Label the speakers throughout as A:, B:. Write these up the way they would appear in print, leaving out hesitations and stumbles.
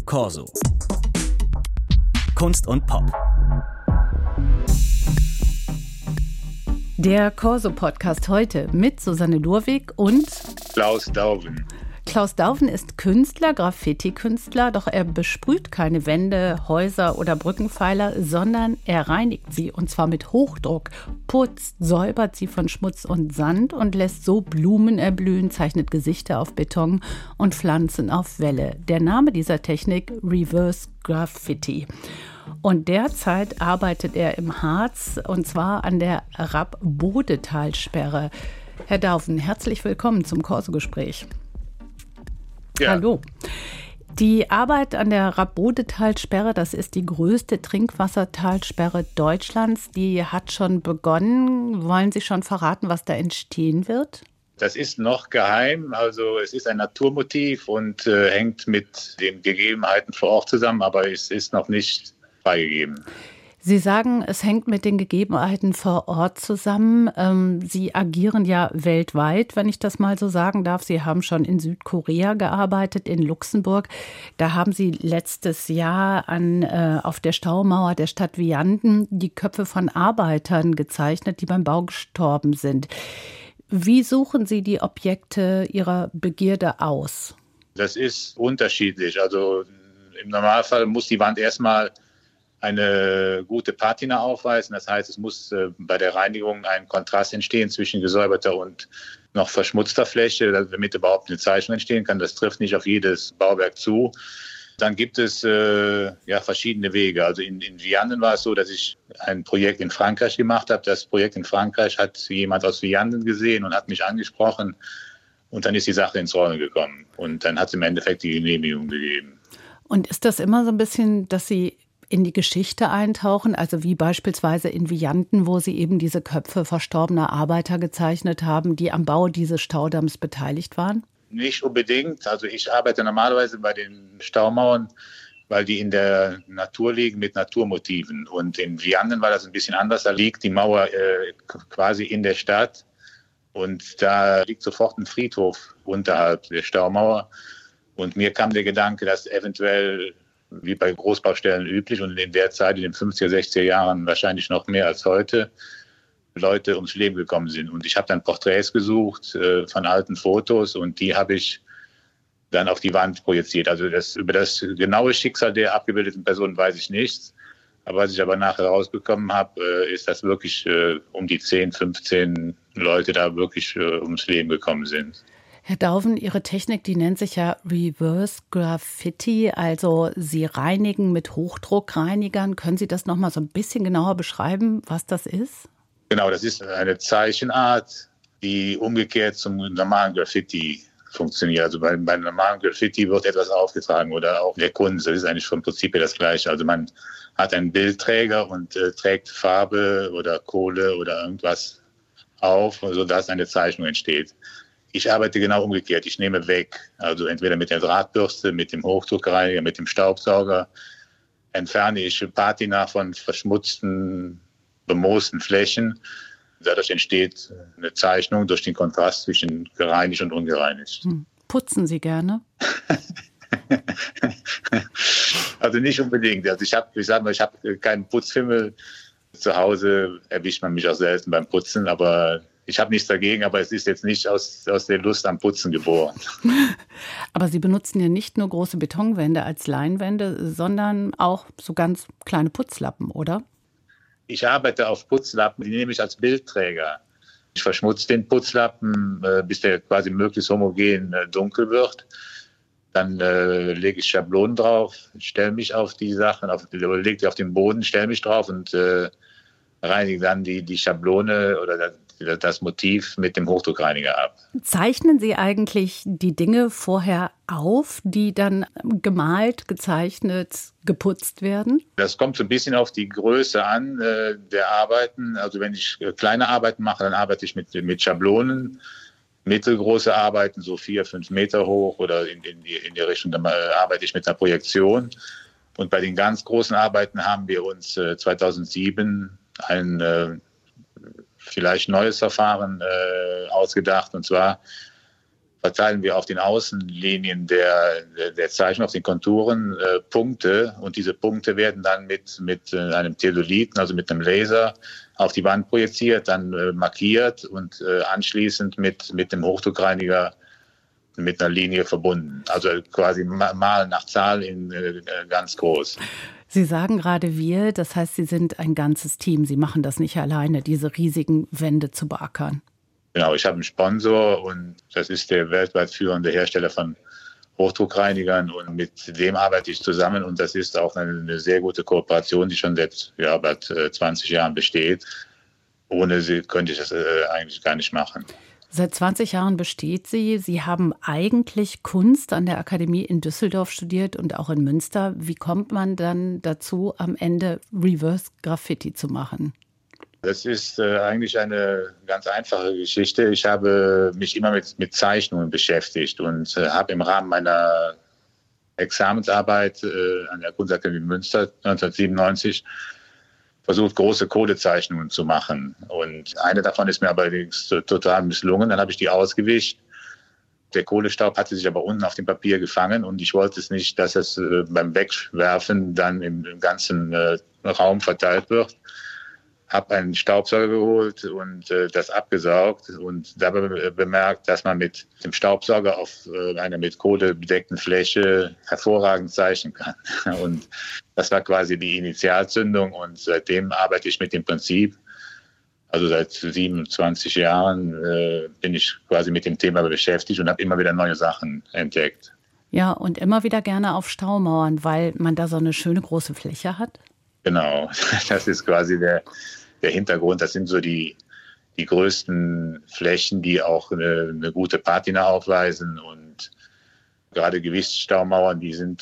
A: Corso. Kunst und Pop.
B: Der Corso-Podcast heute mit Susanne Lurwig und
C: Klaus Dauven.
B: Klaus Dauven ist Künstler, Graffiti-Künstler, doch er besprüht keine Wände, Häuser oder Brückenpfeiler, sondern er reinigt sie, und zwar mit Hochdruck, putzt, säubert sie von Schmutz und Sand und lässt so Blumen erblühen, zeichnet Gesichter auf Beton und Pflanzen auf Welle. Der Name dieser Technik: Reverse Graffiti. Und derzeit arbeitet er im Harz, und zwar an der Rapp-Bodetalsperre. Herr Dauven, herzlich willkommen zum Corso-Gespräch.
C: Ja.
B: Hallo. Die Arbeit an der Rapp-Bodetalsperre, das ist die größte Trinkwassertalsperre Deutschlands. Die hat schon begonnen. Wollen Sie schon verraten, was da entstehen wird?
C: Das ist noch geheim. Also es ist ein Naturmotiv und hängt mit den Gegebenheiten vor Ort zusammen, aber es ist noch nicht freigegeben.
B: Sie sagen, es hängt mit den Gegebenheiten vor Ort zusammen. Sie agieren ja weltweit, wenn ich das mal so sagen darf. Sie haben schon in Südkorea gearbeitet, in Luxemburg. Da haben Sie letztes Jahr auf der Staumauer der Stadt Vianden die Köpfe von Arbeitern gezeichnet, die beim Bau gestorben sind. Wie suchen Sie die Objekte Ihrer Begierde aus?
C: Das ist unterschiedlich. Also im Normalfall muss die Wand erstmal eine gute Patina aufweisen. Das heißt, es muss bei der Reinigung ein Kontrast entstehen zwischen gesäuberter und noch verschmutzter Fläche, damit überhaupt eine Zeichnung entstehen kann. Das trifft nicht auf jedes Bauwerk zu. Dann gibt es verschiedene Wege. Also in Vianden war es so, dass ich ein Projekt in Frankreich gemacht habe. Das Projekt in Frankreich hat jemand aus Vianden gesehen und hat mich angesprochen. Und dann ist die Sache ins Rollen gekommen. Und dann hat es im Endeffekt die Genehmigung gegeben.
B: Und ist das immer so ein bisschen, dass Sie in die Geschichte eintauchen, also wie beispielsweise in Vianden, wo Sie eben diese Köpfe verstorbener Arbeiter gezeichnet haben, die am Bau dieses Staudamms beteiligt waren?
C: Nicht unbedingt. Also ich arbeite normalerweise bei den Staumauern, weil die in der Natur liegen mit Naturmotiven. Und in Vianden war das ein bisschen anders. Da liegt die Mauer quasi in der Stadt und da liegt sofort ein Friedhof unterhalb der Staumauer. Und mir kam der Gedanke, dass eventuell, wie bei Großbaustellen üblich und in der Zeit, in den 50er, 60er Jahren wahrscheinlich noch mehr als heute, Leute ums Leben gekommen sind. Und ich habe dann Porträts gesucht von alten Fotos und die habe ich dann auf die Wand projiziert. Also über das genaue Schicksal der abgebildeten Person weiß ich nichts. Aber was ich aber nachher rausbekommen habe, ist, dass wirklich um die 10, 15 Leute da wirklich ums Leben gekommen sind.
B: Herr Dauven, Ihre Technik, die nennt sich ja Reverse Graffiti, also Sie reinigen mit Hochdruckreinigern. Können Sie das noch mal so ein bisschen genauer beschreiben, was das ist?
C: Genau, das ist eine Zeichenart, die umgekehrt zum normalen Graffiti funktioniert. Also bei normalen Graffiti wird etwas aufgetragen oder auch der Kunst. Das ist eigentlich vom Prinzip her das Gleiche. Also man hat einen Bildträger und trägt Farbe oder Kohle oder irgendwas auf, sodass eine Zeichnung entsteht. Ich arbeite genau umgekehrt. Ich nehme weg, also entweder mit der Drahtbürste, mit dem Hochdruckreiniger, mit dem Staubsauger, entferne ich Patina von verschmutzten, bemoosten Flächen. Dadurch entsteht eine Zeichnung durch den Kontrast zwischen gereinigt und ungereinigt.
B: Putzen Sie gerne?
C: Also nicht unbedingt. Also ich habe keinen Putzfimmel. Zu Hause erwischt man mich auch selten beim Putzen, aber ich habe nichts dagegen, aber es ist jetzt nicht aus der Lust am Putzen geboren.
B: Aber Sie benutzen ja nicht nur große Betonwände als Leinwände, sondern auch so ganz kleine Putzlappen, oder?
C: Ich arbeite auf Putzlappen, die nehme ich als Bildträger. Ich verschmutze den Putzlappen, bis der quasi möglichst homogen dunkel wird. Dann lege ich Schablonen drauf, stelle mich auf die Sachen, lege die auf den Boden, stelle mich drauf und reinige dann die Schablone oder das Motiv mit dem Hochdruckreiniger ab.
B: Zeichnen Sie eigentlich die Dinge vorher auf, die dann gemalt, gezeichnet, geputzt werden?
C: Das kommt so ein bisschen auf die Größe an der Arbeiten. Also wenn ich kleine Arbeiten mache, dann arbeite ich mit Schablonen. Mittelgroße Arbeiten, so 4, 5 Meter hoch oder in die Richtung, dann arbeite ich mit einer Projektion. Und bei den ganz großen Arbeiten haben wir uns 2007 ein vielleicht neues Verfahren ausgedacht. Und zwar verteilen wir auf den Außenlinien der Zeichnung, auf den Konturen Punkte. Und diese Punkte werden dann mit einem Theodoliten, also mit einem Laser, auf die Wand projiziert, dann markiert und anschließend mit dem Hochdruckreiniger mit einer Linie verbunden. Also quasi Mal nach Zahl in ganz groß.
B: Sie sagen gerade wir, das heißt, Sie sind ein ganzes Team. Sie machen das nicht alleine, diese riesigen Wände zu beackern.
C: Genau, ich habe einen Sponsor und das ist der weltweit führende Hersteller von Hochdruckreinigern und mit dem arbeite ich zusammen und das ist auch eine sehr gute Kooperation, die schon seit bald 20 Jahren besteht. Ohne sie könnte ich das eigentlich gar nicht machen.
B: Seit 20 Jahren besteht sie. Sie haben eigentlich Kunst an der Akademie in Düsseldorf studiert und auch in Münster. Wie kommt man dann dazu, am Ende Reverse Graffiti zu machen?
C: Das ist eigentlich eine ganz einfache Geschichte. Ich habe mich immer mit Zeichnungen beschäftigt und habe im Rahmen meiner Examensarbeit an der Kunstakademie Münster 1997 versucht, große Kohlezeichnungen zu machen. Und eine davon ist mir allerdings total misslungen. Dann habe ich die ausgewischt. Der Kohlestaub hatte sich aber unten auf dem Papier gefangen und ich wollte es nicht, dass es beim Wegwerfen dann im ganzen Raum verteilt wird. Habe einen Staubsauger geholt und das abgesaugt und dabei bemerkt, dass man mit dem Staubsauger auf einer mit Kohle bedeckten Fläche hervorragend zeichnen kann. Und das war quasi die Initialzündung und seitdem arbeite ich mit dem Prinzip. Also seit 27 Jahren bin ich quasi mit dem Thema beschäftigt und habe immer wieder neue Sachen entdeckt.
B: Ja, und immer wieder gerne auf Staumauern, weil man da so eine schöne große Fläche hat.
C: Genau, das ist quasi der Hintergrund. Das sind so die größten Flächen, die auch eine gute Patina aufweisen. Und gerade Gewichtsstaumauern, die sind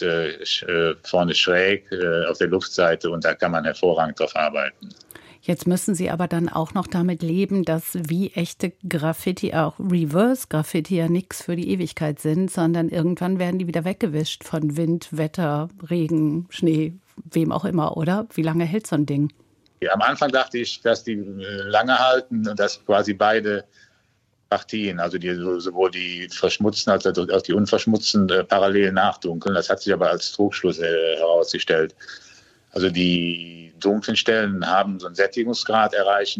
C: vorne schräg auf der Luftseite und da kann man hervorragend drauf arbeiten.
B: Jetzt müssen Sie aber dann auch noch damit leben, dass wie echte Graffiti, auch Reverse Graffiti, ja nichts für die Ewigkeit sind, sondern irgendwann werden die wieder weggewischt von Wind, Wetter, Regen, Schnee, wem auch immer, oder? Wie lange hält so ein Ding?
C: Ja, am Anfang dachte ich, dass die lange halten und dass quasi beide Partien, also sowohl die verschmutzten als auch die unverschmutzten, parallel nachdunkeln. Das hat sich aber als Trugschluss herausgestellt. Also die dunklen Stellen haben so einen Sättigungsgrad erreichen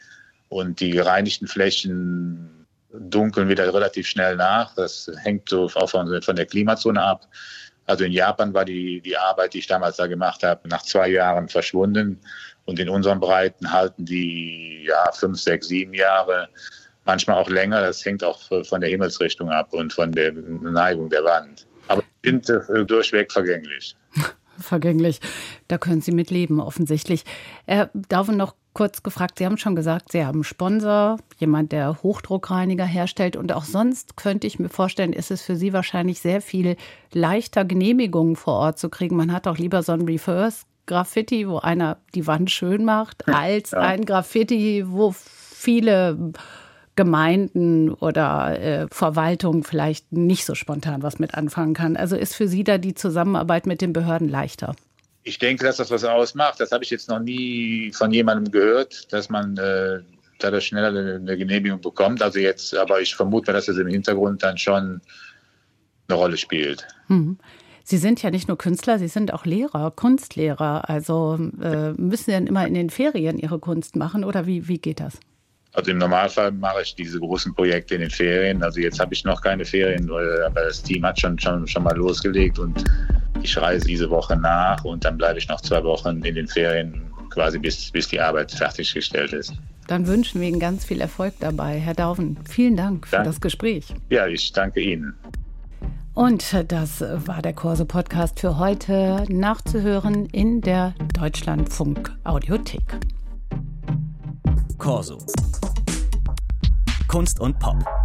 C: und die gereinigten Flächen dunkeln wieder relativ schnell nach. Das hängt so auch von der Klimazone ab. Also in Japan war die Arbeit, die ich damals da gemacht habe, nach 2 Jahren verschwunden. Und in unseren Breiten halten die 5, 6, 7 Jahre, manchmal auch länger. Das hängt auch von der Himmelsrichtung ab und von der Neigung der Wand. Aber sind durchweg vergänglich.
B: Vergänglich. Da können Sie mit leben, offensichtlich. Darf ich noch kurz gefragt, Sie haben schon gesagt, Sie haben einen Sponsor, jemand, der Hochdruckreiniger herstellt. Und auch sonst könnte ich mir vorstellen, ist es für Sie wahrscheinlich sehr viel leichter, Genehmigungen vor Ort zu kriegen. Man hat doch lieber so ein Reverse-Graffiti, wo einer die Wand schön macht, als ein Graffiti, wo viele Gemeinden oder Verwaltung vielleicht nicht so spontan was mit anfangen kann. Also ist für Sie da die Zusammenarbeit mit den Behörden leichter? Ich
C: denke, dass das was ausmacht. Das habe ich jetzt noch nie von jemandem gehört, dass man dadurch schneller eine Genehmigung bekommt. Aber ich vermute, dass das im Hintergrund dann schon eine Rolle spielt. Sie sind ja nicht nur Künstler, Sie sind auch Lehrer, Kunstlehrer. Also müssen Sie dann immer in den Ferien Ihre Kunst machen oder wie geht das? Also im Normalfall mache ich diese großen Projekte in den Ferien. Also jetzt habe ich noch keine Ferien, aber das Team hat schon mal losgelegt und ich reise diese Woche nach und dann bleibe ich noch 2 Wochen in den Ferien, quasi bis die Arbeit fertiggestellt ist. Dann wünschen wir Ihnen ganz viel Erfolg dabei. Herr Dauven, vielen Dank für das Gespräch. Ja, ich danke Ihnen. Und das war der Corso-Podcast für heute, nachzuhören in der Deutschlandfunk-Audiothek.
A: Corso. Kunst und Pop.